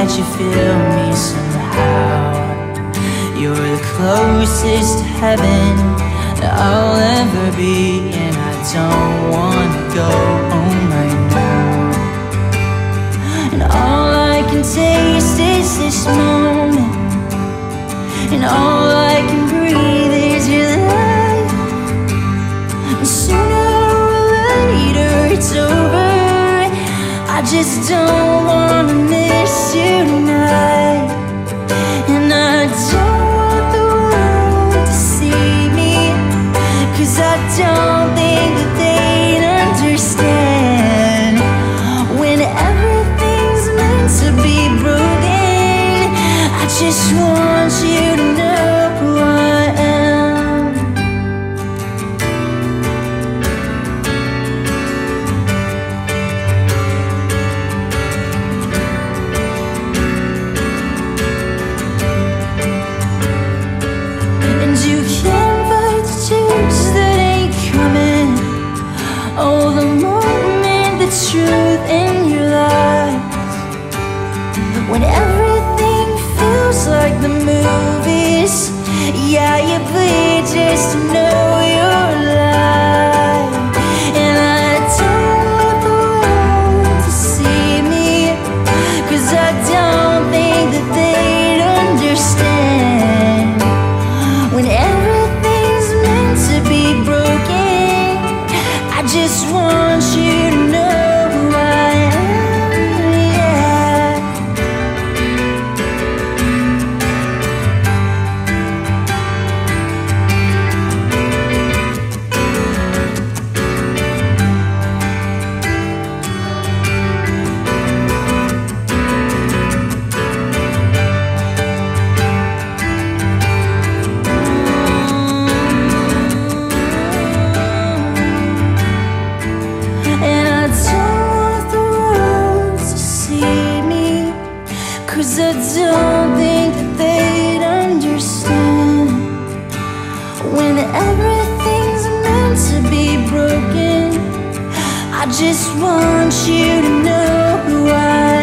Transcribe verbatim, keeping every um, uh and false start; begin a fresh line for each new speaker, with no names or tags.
that you feel me somehow. You're the closest to heaven that I'll ever be, and I don't wanna go home right now. And all I can taste is this moment, and all I can breathe is your light. And sooner or later it's over. I just don't wanna miss you tonight. And I don't want the world to see me, 'cause I don't think that they'd understand. When everything's meant to be broken, I just want you to know who I am. And you can't fight the change that ain't coming. Oh, the moment, the truth in your life. When everything feels like the movies, yeah, you bleed just to know you're alive. And I don't want the world to see me, 'cause I don't think that they'd understand. When everything's meant to be broken, I just want you to know who I am, yeah. And I don't want the world to see me, 'cause I don't think that they'd understand. When everything's meant to be broken, I just want you to know who I am.